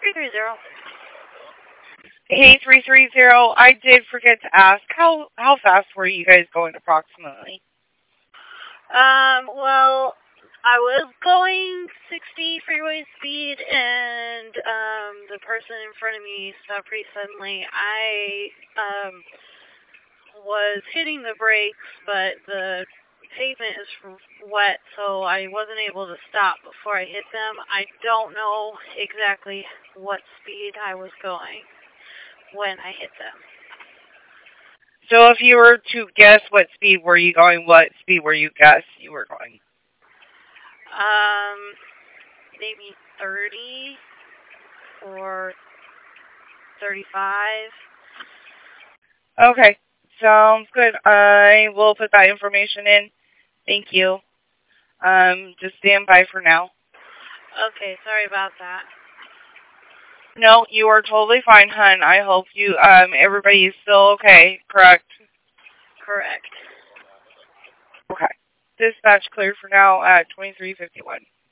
330. Hey, 330. I did forget to ask, how fast were you guys going approximately? Well, I was going 60 freeway speed, and the person in front of me stopped pretty suddenly. I was hitting the brakes, but the pavement is wet, so I wasn't able to stop before I hit them. I don't know exactly what speed I was going when I hit them. So if you were to guess what speed were you going, what speed were you guess you were going? Maybe 30 or 35. Okay, sounds good. I will put that information in. Thank you. Just stand by for now. Okay, sorry about that. No, you are totally fine, hon. I hope you, everybody is still okay, correct? Correct. Okay. Dispatch cleared for now at 2351.